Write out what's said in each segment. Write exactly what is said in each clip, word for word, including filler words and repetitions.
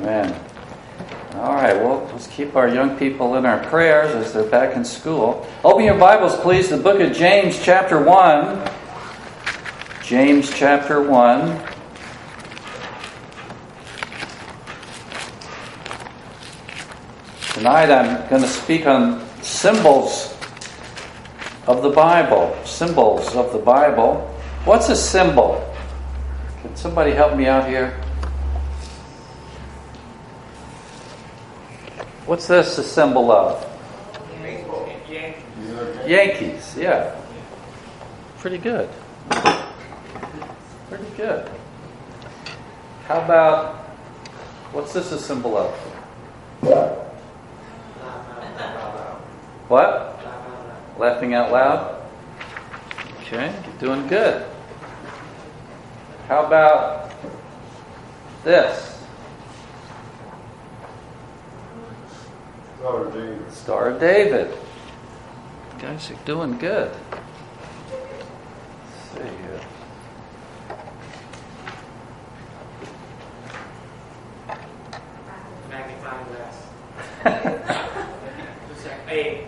Amen. All right, well, let's keep our young people in our prayers as they're back in school. Open your Bibles, please, the book of James, chapter one. James, chapter one. Tonight I'm going to speak on symbols of the Bible. Symbols of the Bible. What's a symbol? Can somebody help me out here? What's this a symbol of? Yankees. Yankees, yeah. Pretty good. Pretty good. How about, what's this a symbol of? What? Laughing out loud? Okay, you're doing good. How about this? Star of David. Star of David. You guys are doing good. Let's see here. Magnifying glass. A.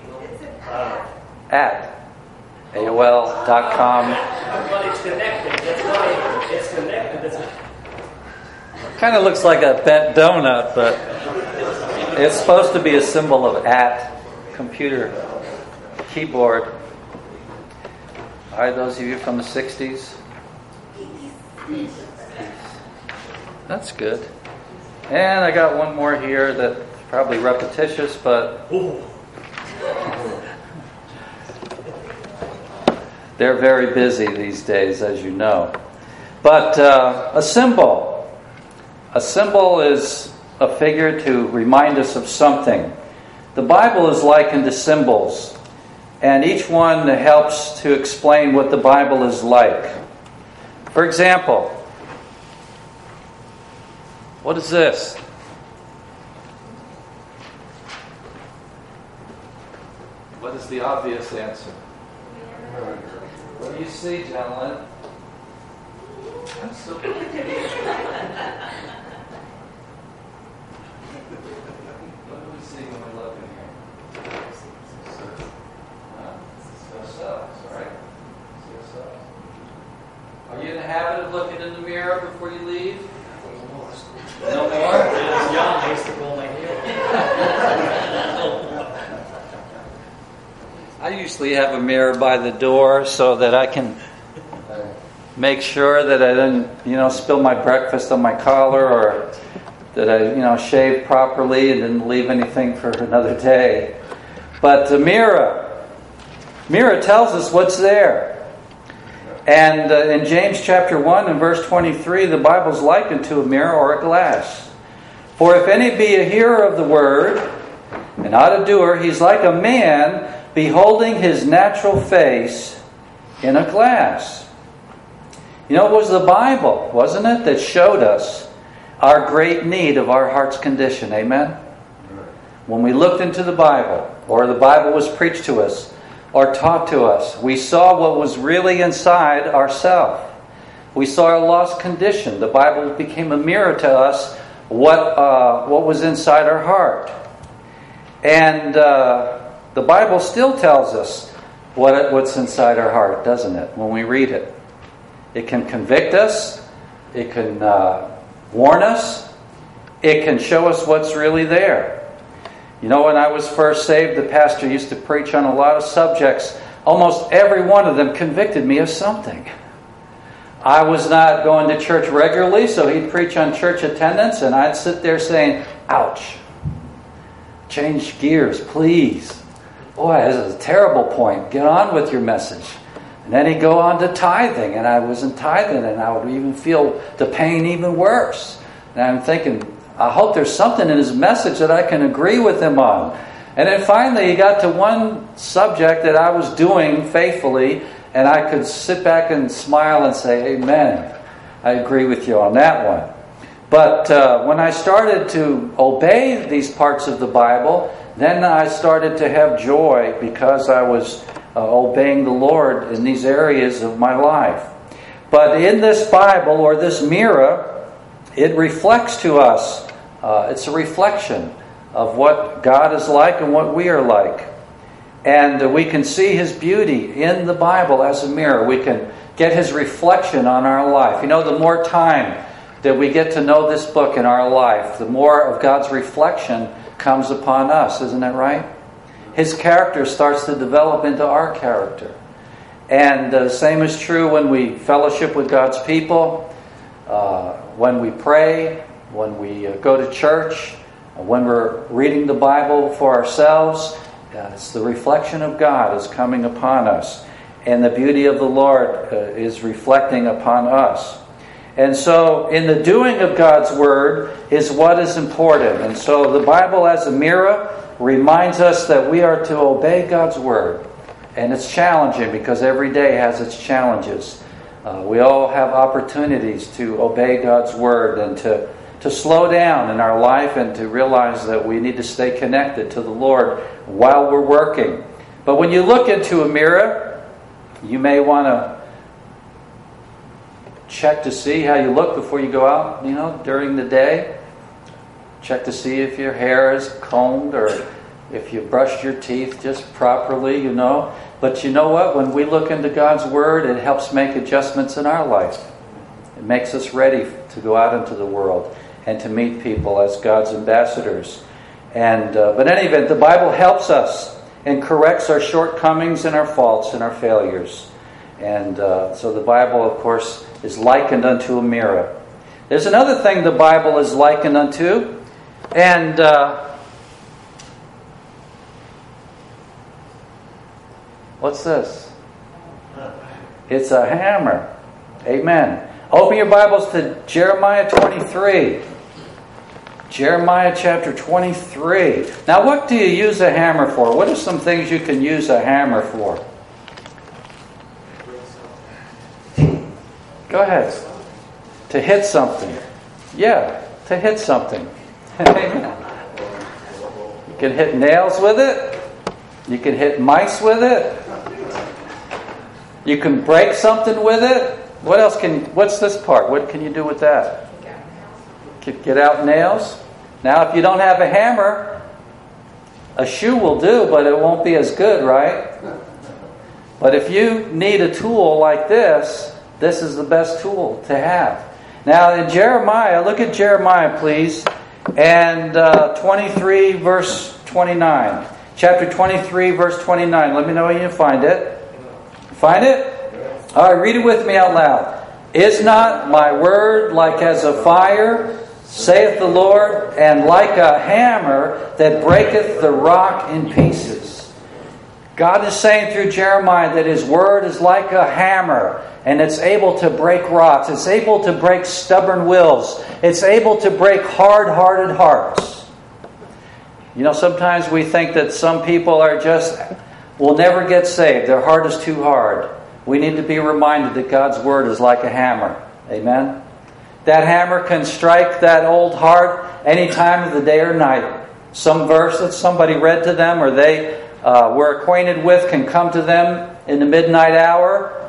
At A O L dot com. But it's connected. That's why it's connected. Kind of looks like a bent donut, but it's supposed to be a symbol of at computer keyboard. All right, those of you from the sixties. That's good. And I got one more here that's probably repetitious, but they're very busy these days, as you know. But uh, a symbol. A symbol is a figure to remind us of something. The Bible is likened to symbols, and each one helps to explain what the Bible is like. For example, what is this? What is the obvious answer? What do you see, gentlemen? I'm so What do we see when we look in here? Uh, ourselves, right? See ourselves. Are you in the habit of looking in the mirror before you leave? No more? As John used to pull my hair. I usually have a mirror by the door so that I can make sure that I didn't, you know, spill my breakfast on my collar, or that I, you know, shaved properly and didn't leave anything for another day. But the mirror, mirror tells us what's there. And uh, in James chapter one and verse twenty-three, the Bible's likened to a mirror or a glass. For if any be a hearer of the word and not a doer, he's like a man beholding his natural face in a glass. You know, it was the Bible, wasn't it, that showed us our great need of our heart's condition. Amen? When we looked into the Bible, or the Bible was preached to us, or taught to us, we saw what was really inside ourselves. We saw our lost condition. The Bible became a mirror to us, what uh, what was inside our heart. And uh, the Bible still tells us what what's inside our heart, doesn't it, when we read it? It can convict us. It can uh, warn us. It can show us what's really there. You know, when I was first saved, the pastor used to preach on a lot of subjects. Almost every one of them convicted me of something. I was not going to church regularly, so he'd preach on church attendance, and I'd sit there saying, ouch. Change gears, please. Boy, this is a terrible point. Get on with your message. And then he'd go on to tithing, and I wasn't tithing, and I would even feel the pain even worse. And I'm thinking, I hope there's something in his message that I can agree with him on. And then finally he got to one subject that I was doing faithfully, and I could sit back and smile and say, amen. I agree with you on that one. But uh, when I started to obey these parts of the Bible, then I started to have joy because I was uh, obeying the Lord in these areas of my life. But in this Bible, or this mirror, it reflects to us Uh, it's a reflection of what God is like and what we are like. And uh, we can see His beauty in the Bible as a mirror. We can get His reflection on our life. You know, the more time that we get to know this book in our life, the more of God's reflection comes upon us. Isn't that right? His character starts to develop into our character. And the uh, same is true when we fellowship with God's people, uh, when we pray, when we uh, go to church, uh, when we're reading the Bible for ourselves. Uh, it's the reflection of God is coming upon us. And the beauty of the Lord uh, is reflecting upon us. And so in the doing of God's Word is what is important. And so the Bible as a mirror reminds us that we are to obey God's Word. And it's challenging because every day has its challenges. Uh, we all have opportunities to obey God's Word and to, to slow down in our life and to realize that we need to stay connected to the Lord while we're working. But when you look into a mirror, you may want to check to see how you look before you go out, you know, during the day. Check to see if your hair is combed or if you brushed your teeth just properly, you know. But you know what? When we look into God's Word, it helps make adjustments in our life. It makes us ready to go out into the world and to meet people as God's ambassadors. And uh, but in any event, the Bible helps us and corrects our shortcomings and our faults and our failures. And uh, so the Bible, of course, is likened unto a mirror. There's another thing the Bible is likened unto, and uh, what's this? It's a hammer. Amen. Open your Bibles to Jeremiah twenty-three. Jeremiah chapter twenty-three. Now, what do you use a hammer for? What are some things you can use a hammer for? Go ahead. To hit something. Yeah, to hit something. Amen. You can hit nails with it. You can hit mice with it. You can break something with it. What else can? What's this part? What can you do with that? Get out nails. Now, if you don't have a hammer, a shoe will do, but it won't be as good, right? But if you need a tool like this, this is the best tool to have. Now, in Jeremiah, look at Jeremiah, please, and uh, twenty-three, verse twenty-nine. Chapter twenty-three, verse twenty-nine. Let me know when you find it. Find it? All right, read it with me out loud. Is not my word like as a fire, saith the Lord, and like a hammer that breaketh the rock in pieces? God is saying through Jeremiah that His word is like a hammer, and it's able to break rocks. It's able to break stubborn wills. It's able to break hard-hearted hearts. You know, sometimes we think that some people are just, will never get saved. Their heart is too hard. We need to be reminded that God's word is like a hammer. Amen? That hammer can strike that old heart any time of the day or night. Some verse that somebody read to them or they uh, were acquainted with can come to them in the midnight hour,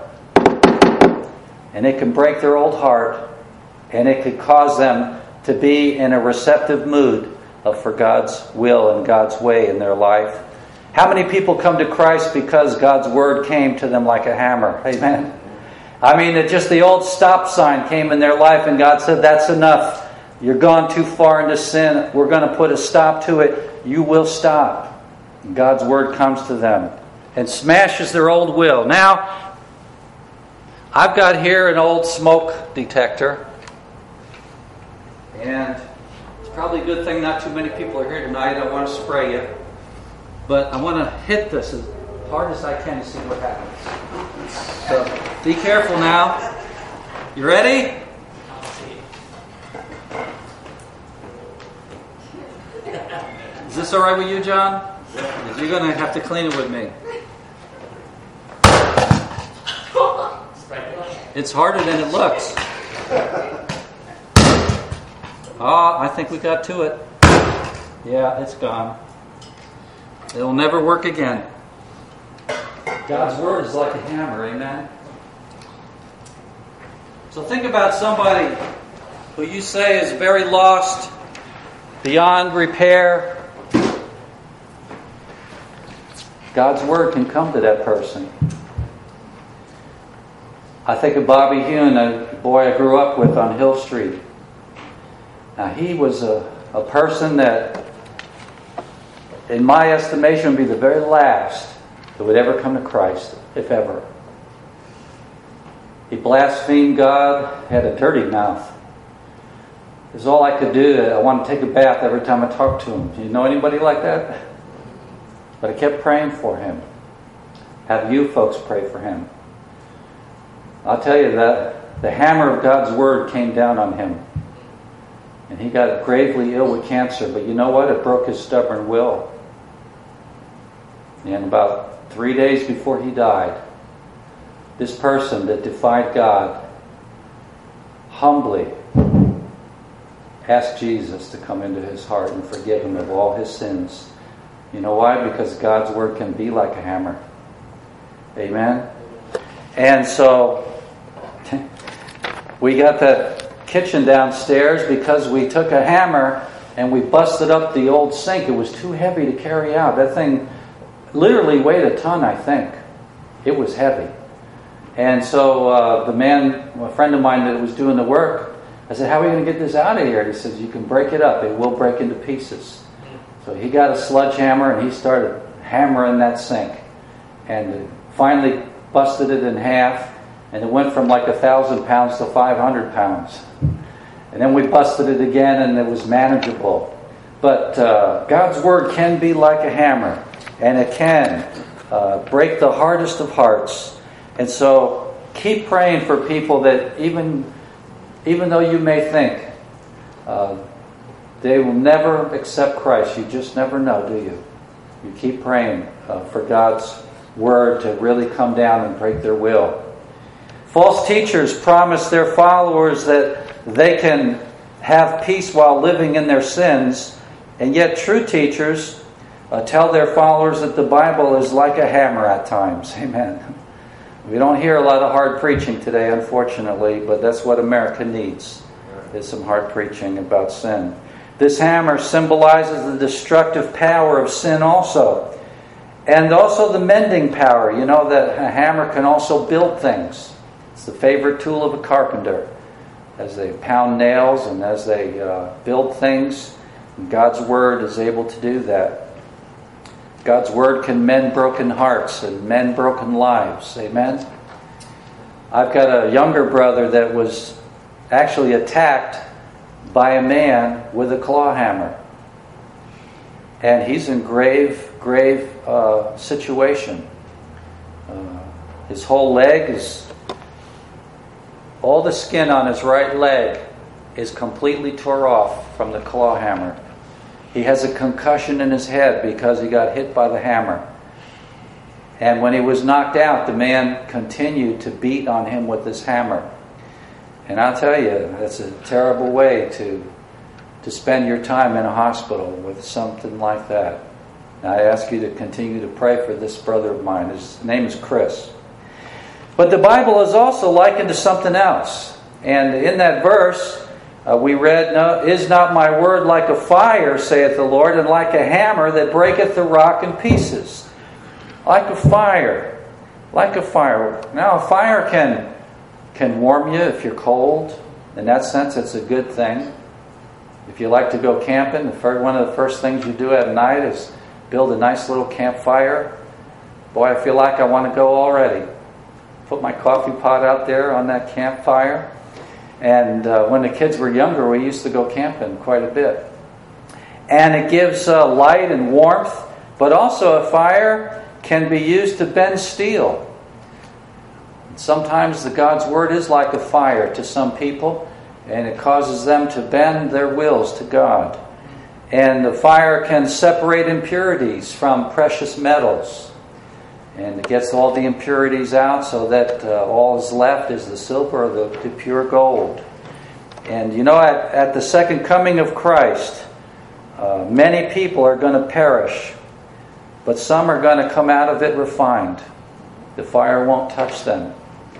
and it can break their old heart, and it could cause them to be in a receptive mood of, for God's will and God's way in their life. How many people come to Christ because God's word came to them like a hammer? Amen. I mean, it just the old stop sign came in their life and God said, that's enough. You're gone too far into sin. We're going to put a stop to it. You will stop. And God's word comes to them and smashes their old will. Now, I've got here an old smoke detector. And it's probably a good thing not too many people are here tonight. I don't want to spray you. But I want to hit this as hard as I can to see what happens. So be careful now. You ready? Is this all right with you, John? Because you're going to have to clean it with me. It's harder than it looks. Oh, I think we got to it. Yeah, it's gone. It'll never work again. God's word is like a hammer, amen? So think about somebody who you say is very lost, beyond repair, God's Word can come to that person. I think of Bobby Hune, a boy I grew up with on Hill Street. Now, he was a, a person that, in my estimation, would be the very last that would ever come to Christ, if ever. He blasphemed God, had a dirty mouth. It was all I could do. I wanted to take a bath every time I talked to him. Do you know anybody like that? But I kept praying for him. Have you folks pray for him? I'll tell you that the hammer of God's Word came down on him. And he got gravely ill with cancer. But you know what? It broke his stubborn will. And about three days before he died, this person that defied God humbly asked Jesus to come into his heart and forgive him of all his sins. You know why? Because God's Word can be like a hammer. Amen? And so we got the kitchen downstairs because we took a hammer and we busted up the old sink. It was too heavy to carry out. That thing literally weighed a ton, I think. It was heavy. And so uh, the man, a friend of mine that was doing the work, I said, how are we going to get this out of here? He says, you can break it up. It will break into pieces. So he got a sledgehammer and he started hammering that sink. And finally busted it in half. And it went from like a thousand pounds to five hundred pounds. And then we busted it again and it was manageable. But uh, God's Word can be like a hammer. And it can uh, break the hardest of hearts. And so keep praying for people that even, even though you may think uh, they will never accept Christ, you just never know, do you? You keep praying uh, for God's Word to really come down and break their will. False teachers promise their followers that they can have peace while living in their sins, and yet true teachers uh, tell their followers that the Bible is like a hammer at times. Amen. We don't hear a lot of hard preaching today, unfortunately, but that's what America needs, is some hard preaching about sin. This hammer symbolizes the destructive power of sin also, and also the mending power. You know that a hammer can also build things. It's the favorite tool of a carpenter. As they pound nails and as they uh, build things, God's Word is able to do that. God's Word can mend broken hearts and mend broken lives. Amen? I've got a younger brother that was actually attacked by a man with a claw hammer. And he's in grave, grave uh, situation. Uh, his whole leg is... All the skin on his right leg is completely tore off from the claw hammer. He has a concussion in his head because he got hit by the hammer. And when he was knocked out, the man continued to beat on him with his hammer. And I'll tell you, that's a terrible way to, to spend your time in a hospital with something like that. And I ask you to continue to pray for this brother of mine. His name is Chris. But the Bible is also likened to something else. And in that verse, uh, we read, no, is not my word like a fire, saith the Lord, and like a hammer that breaketh the rock in pieces? Like a fire. Like a fire. Now, a fire can, can warm you if you're cold. In that sense, it's a good thing. If you like to go camping, the first, one of the first things you do at night is build a nice little campfire. Boy, I feel like I want to go already. Put my coffee pot out there on that campfire. And uh, when the kids were younger, we used to go camping quite a bit. And it gives uh, light and warmth, but also a fire can be used to bend steel. Sometimes the God's Word is like a fire to some people, and it causes them to bend their wills to God. And the fire can separate impurities from precious metals. And it gets all the impurities out so that uh, all is left is the silver or the, the pure gold. And you know, at, at the second coming of Christ, uh, many people are going to perish, but some are going to come out of it refined. The fire won't touch them.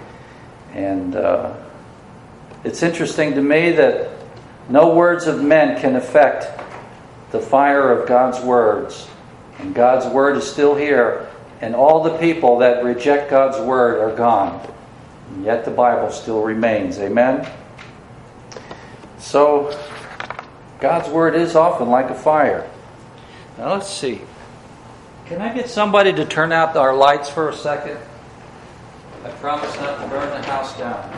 And uh, it's interesting to me that no words of men can affect the fire of God's words. And God's word is still here. And all the people that reject God's word are gone. And yet the Bible still remains. Amen? So, God's word is often like a fire. Now let's see. Can I get somebody to turn out our lights for a second? I promise not to burn the house down.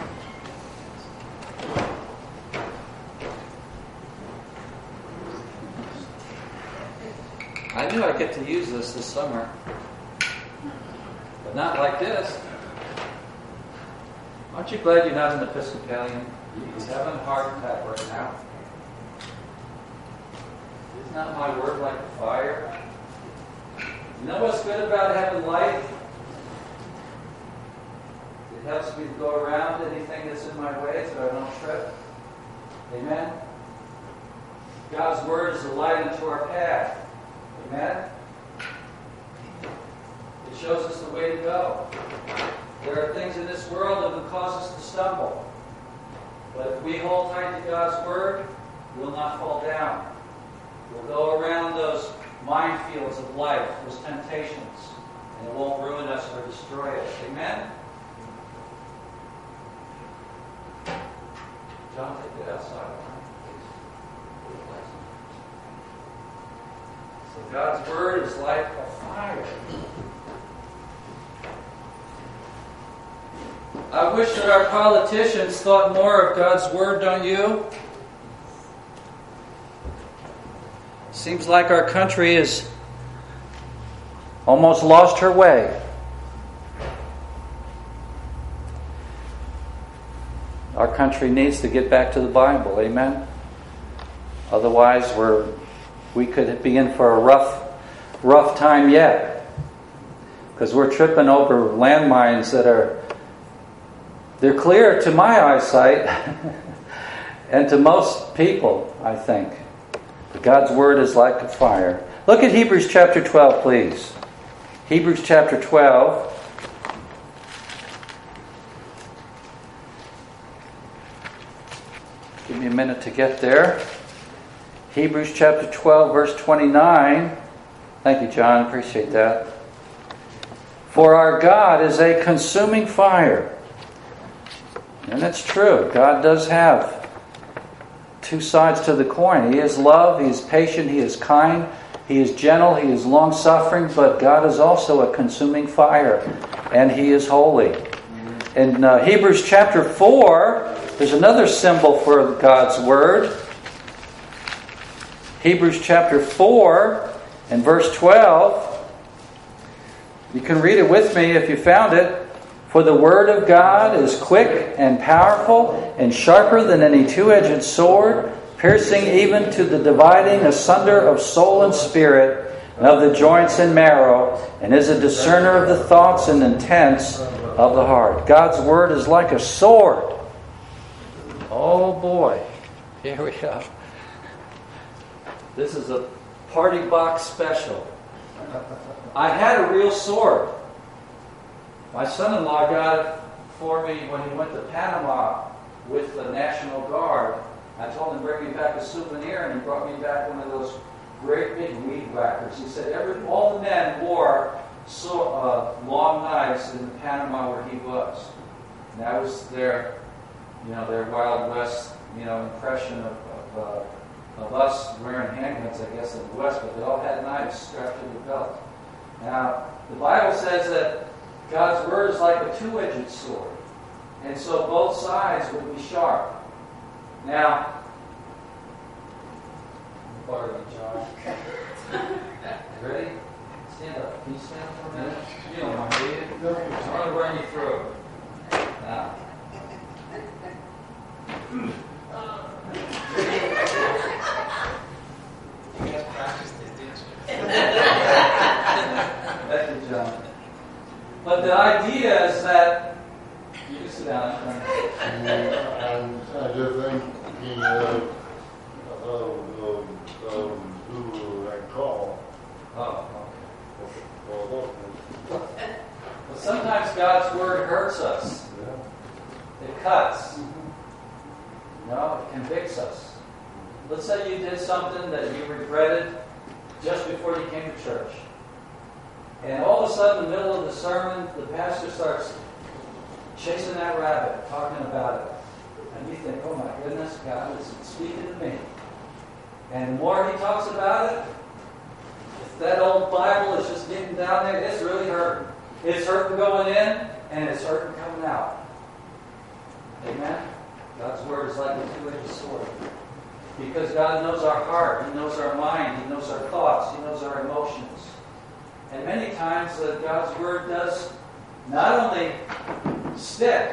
I knew I'd get to use this this summer. But not like this. Aren't you glad you're not an Episcopalian? You're having a heart attack right now. Isn't that my word like a fire? You know what's good about having light? It helps me to go around anything that's in my way so I don't trip. Amen? God's word is a light into our path. Amen? It shows us the way to go. There are things in this world that will cause us to stumble. But if we hold tight to God's word, we'll not fall down. We'll go around those minefields of life, those temptations, and it won't ruin us or destroy us. Amen? John, take it outside. So God's word is like a fire. I wish that our politicians thought more of God's word, don't you? Seems like our country has almost lost her way. Our country needs to get back to the Bible, amen? Otherwise, we're we could be in for a rough, rough time yet, because we're tripping over landmines that are they're clear to my eyesight and to most people, I think. But God's word is like a fire. Look at Hebrews chapter twelve, please. Hebrews chapter twelve. Give me a minute to get there. Hebrews chapter twelve, verse twenty-nine. Thank you, John. Appreciate that. For our God is a consuming fire. And that's true. God does have two sides to the coin. He is love, He is patient, He is kind, He is gentle, He is long-suffering, but God is also a consuming fire, and He is holy. In uh, Hebrews chapter four, there's another symbol for God's Word. Hebrews chapter four and verse twelve. You can read it with me if you found it. For the word of God is quick and powerful and sharper than any two-edged sword, piercing even to the dividing asunder of soul and spirit, and of the joints and marrow, and is a discerner of the thoughts and intents of the heart. God's word is like a sword. Oh boy. Here we go. This is a party box special. I had a real sword. My son-in-law got it for me when he went to Panama with the National Guard. I told him to bring me back a souvenir, and he brought me back one of those great big weed whackers. He said every all the men wore so, uh, long knives in Panama where he was. And that was their, you know, their Wild West, you know, impression of of, uh, of us wearing handguns, I guess, in the West. But they all had knives strapped to the belt. Now, the Bible says that God's word is like a two-edged sword. And so both sides would be sharp. Now, pardon me, John. Ready? Stand up. Can you stand up for a minute? You don't mind, do you? I want to run you through. Now. You guys practiced it, didn't you? Thank you, John. But the idea is that you can sit down. And I'm just thinking of, of, of, of who I call. Oh, okay. But sometimes God's word hurts us. It cuts. You know, it convicts us. let's say you did something that you regretted just before you came to church. And all of a sudden, in the middle of the sermon, the pastor starts chasing that rabbit, talking about it. And you think, oh my goodness, God is speaking to me. And the more he talks about it, if that old Bible is just getting down there, it's really hurting. It's hurting going in, and it's hurting coming out. Amen? God's Word is like a two-edged sword. Because God knows our heart. He knows our mind. He knows our thoughts. He knows our emotions. And many times uh, God's Word does not only stick,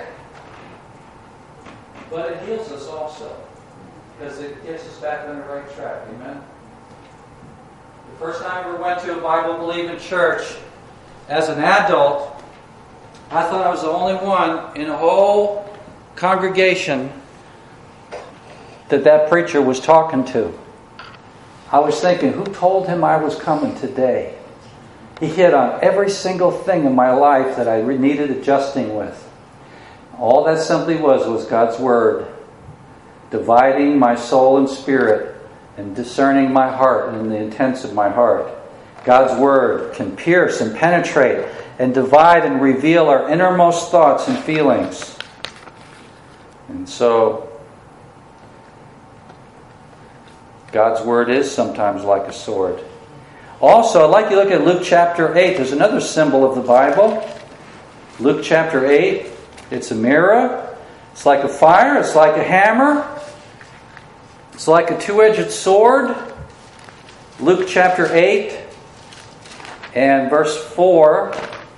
but it heals us also. Because it gets us back on the right track. Amen? The first time I ever went to a Bible-believing church, as an adult, I thought I was the only one in the whole congregation that that preacher was talking to. I was thinking, who told him I was coming today? He hit on every single thing in my life that I needed adjusting with. All that simply was was God's Word, dividing my soul and spirit and discerning my heart and the intents of my heart. God's Word can pierce and penetrate and divide and reveal our innermost thoughts and feelings. And so, God's Word is sometimes like a sword. Also, I'd like you to look at Luke chapter eight. There's another symbol of the Bible. Luke chapter eight. It's a mirror. It's like a fire. It's like a hammer. It's like a two-edged sword. Luke chapter eight and verse four.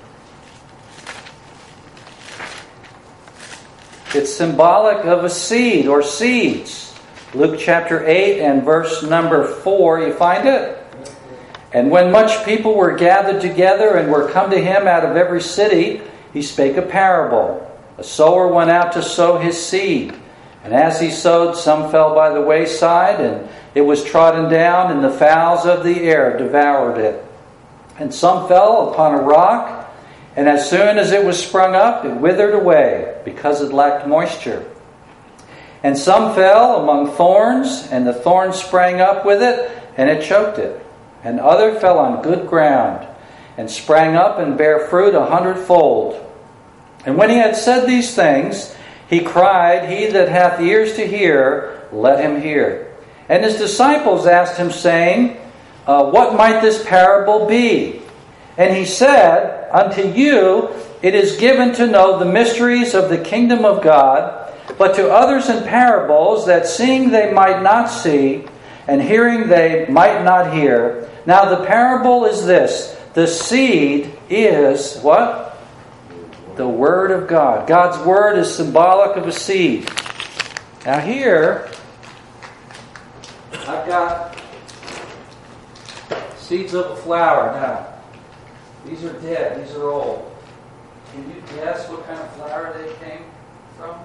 It's symbolic of a seed or seeds. Luke chapter eight and verse number four. You find it? And when much people were gathered together and were come to him out of every city, he spake a parable. A sower went out to sow his seed. And as he sowed, some fell by the wayside, and it was trodden down, and the fowls of the air devoured it. And some fell upon a rock, and as soon as it was sprung up, it withered away, because it lacked moisture. And some fell among thorns, and the thorns sprang up with it, and it choked it. And other fell on good ground, and sprang up and bare fruit a hundredfold. And when he had said these things, he cried, He that hath ears to hear, let him hear. And his disciples asked him, saying, uh, What might this parable be? And he said, Unto you it is given to know the mysteries of the kingdom of God, but to others in parables, that seeing they might not see, and hearing they might not hear. Now the parable is this. The seed is what? The Word of God. God's Word is symbolic of a seed. Now here, I've got seeds of a flower. Now, these are dead. These are old. Can you guess what kind of flower they came from?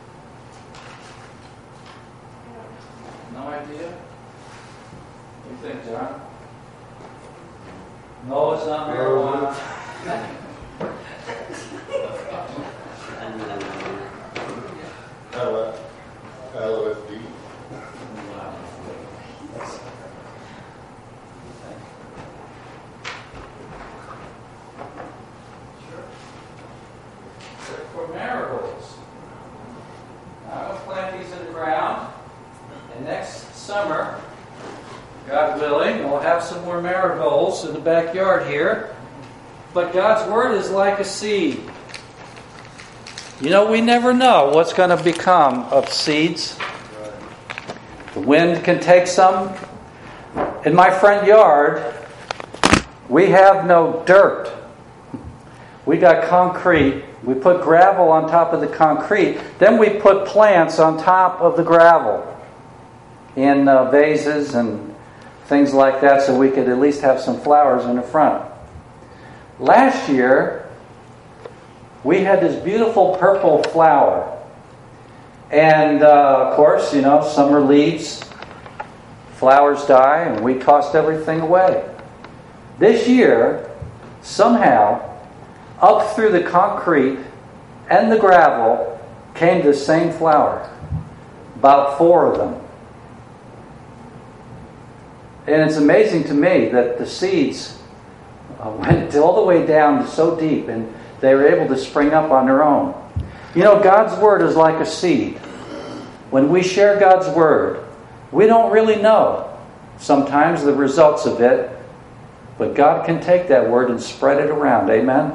No idea? What do you think, John? No, it's not marijuana. L S D. For marigolds. Now, I'm going to plant these in the ground, and next summer, God willing, we'll have some more marigolds in the backyard here. But God's Word is like a seed. You know, we never know what's going to become of seeds. The wind can take some. In my front yard, we have no dirt. We got concrete. We put gravel on top of the concrete. Then we put plants on top of the gravel in uh, vases and things like that, so we could at least have some flowers in the front. Last year, we had this beautiful purple flower. And, uh, of course, you know, summer leaves, flowers die, and we tossed everything away. This year, somehow, up through the concrete and the gravel came the same flower. About four of them. And it's amazing to me that the seeds uh, went all the way down so deep and they were able to spring up on their own. You know, God's Word is like a seed. When we share God's Word, we don't really know sometimes the results of it, but God can take that Word and spread it around. Amen?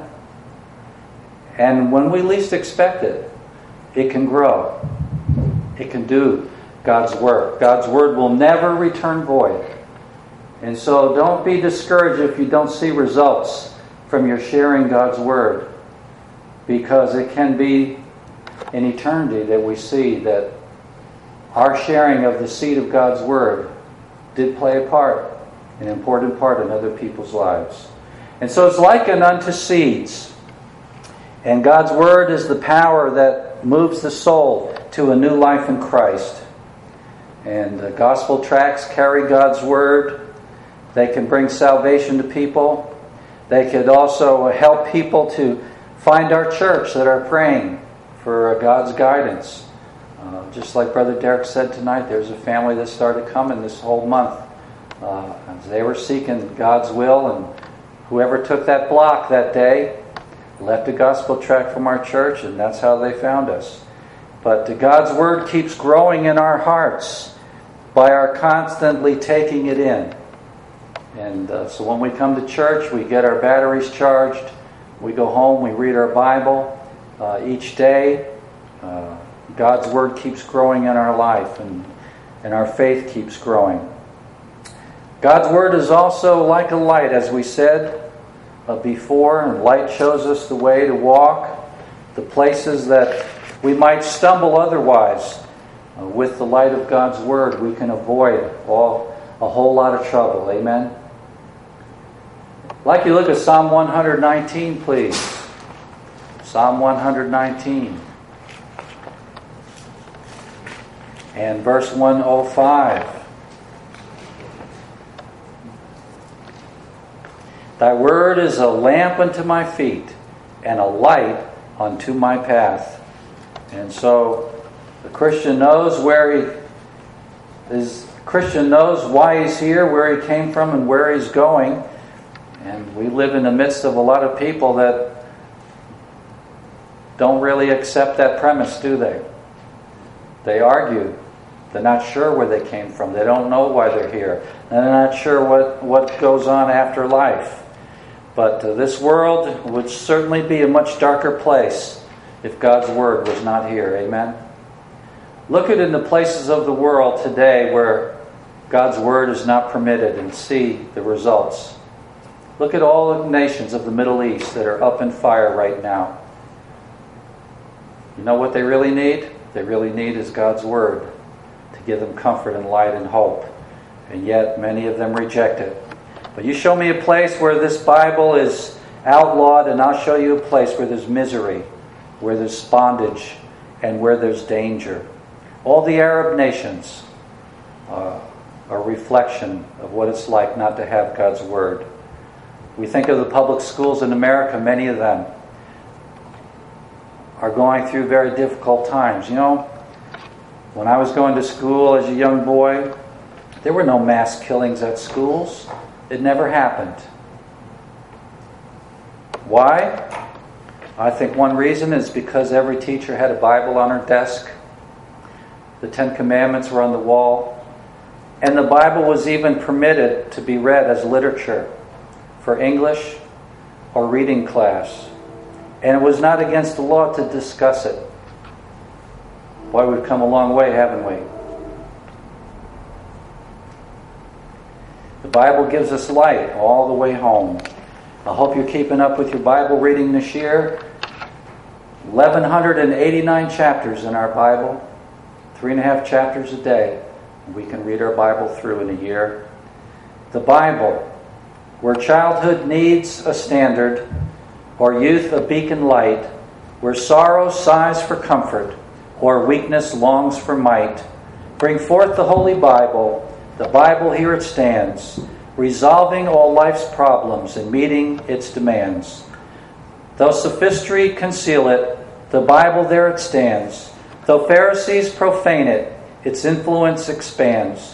And when we least expect it, it can grow. It can do God's work. God's Word will never return void. And so don't be discouraged if you don't see results from your sharing God's Word, because it can be in eternity that we see that our sharing of the seed of God's Word did play a part, an important part in other people's lives. And so it's likened unto seeds. And God's Word is the power that moves the soul to a new life in Christ. And the gospel tracts carry God's Word. They can bring salvation to people. They could also help people to find our church that are praying for God's guidance. Uh, just like Brother Derek said tonight, there's a family that started coming this whole month. Uh, they were seeking God's will, and whoever took that block that day left a gospel tract from our church, and that's how they found us. But God's Word keeps growing in our hearts by our constantly taking it in. And uh, so when we come to church, we get our batteries charged. We go home, we read our Bible uh, each day. Uh, God's Word keeps growing in our life, and, and our faith keeps growing. God's Word is also like a light, as we said uh, before. And light shows us the way to walk, the places that we might stumble otherwise. Uh, with the light of God's Word, we can avoid all a whole lot of trouble. Amen? I'd like you to look at Psalm one nineteen, please. Psalm one nineteen. And verse one oh five. Thy word is a lamp unto my feet, and a light unto my path. And so the Christian knows where he is. Christian knows why he's here, where he came from, and where he's going. And we live in the midst of a lot of people that don't really accept that premise, do they? They argue. They're not sure where they came from. They don't know why they're here. And they're not sure what, what goes on after life. But uh, this world would certainly be a much darker place if God's Word was not here. Amen? Look at in the places of the world today where God's Word is not permitted, and see the results. Look at all the nations of the Middle East that are up in fire right now. You know what they really need? They really need is God's Word to give them comfort and light and hope. And yet many of them reject it. But you show me a place where this Bible is outlawed, and I'll show you a place where there's misery, where there's bondage, and where there's danger. All the Arab nations uh, are a reflection of what it's like not to have God's Word. We think of the public schools in America, many of them are going through very difficult times. You know, when I was going to school as a young boy, there were no mass killings at schools. It never happened. Why? I think one reason is because every teacher had a Bible on her desk. The Ten Commandments were on the wall. And the Bible was even permitted to be read as literature for English or reading class. And it was not against the law to discuss it. Boy, we've come a long way, haven't we? The Bible gives us light all the way home. I hope you're keeping up with your Bible reading this year. eleven eighty-nine chapters in our Bible. Three and a half chapters a day. We can read our Bible through in a year. The Bible, where childhood needs a standard, or youth a beacon light, where sorrow sighs for comfort, or weakness longs for might. Bring forth the Holy Bible. The Bible, here it stands, resolving all life's problems and meeting its demands. Though sophistry conceal it, the Bible there it stands. Though Pharisees profane it, its influence expands.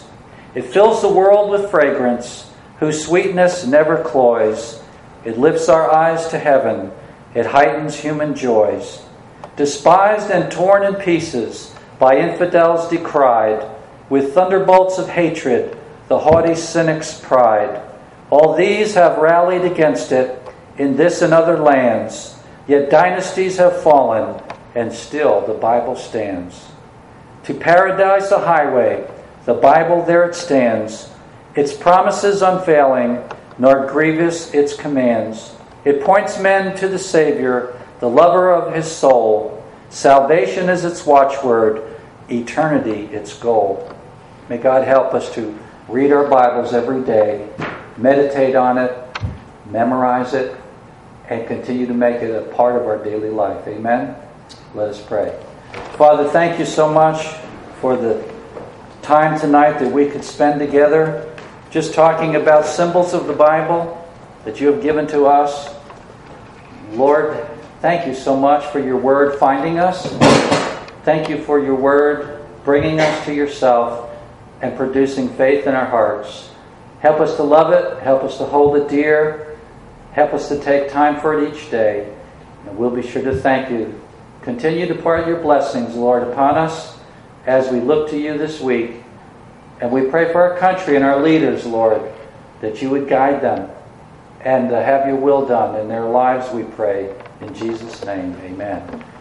It fills the world with fragrance, whose sweetness never cloys. It lifts our eyes to heaven. It heightens human joys. Despised and torn in pieces, by infidels decried, with thunderbolts of hatred, the haughty cynic's pride. All these have rallied against it in this and other lands, yet dynasties have fallen, and still the Bible stands. To paradise a highway, the Bible there it stands, its promises unfailing, nor grievous its commands. It points men to the Savior, the lover of his soul. Salvation is its watchword, eternity its goal. May God help us to read our Bibles every day, meditate on it, memorize it, and continue to make it a part of our daily life. Amen? Let us pray. Father, thank you so much for the time tonight that we could spend together just talking about symbols of the Bible that you have given to us. Lord, thank you so much for your word finding us. Thank you for your word bringing us to yourself and producing faith in our hearts. Help us to love it. Help us to hold it dear. Help us to take time for it each day. And we'll be sure to thank you. Continue to pour out your blessings, Lord, upon us as we look to you this week. And we pray for our country and our leaders, Lord, that you would guide them and uh, have your will done in their lives, we pray. In Jesus' name, amen.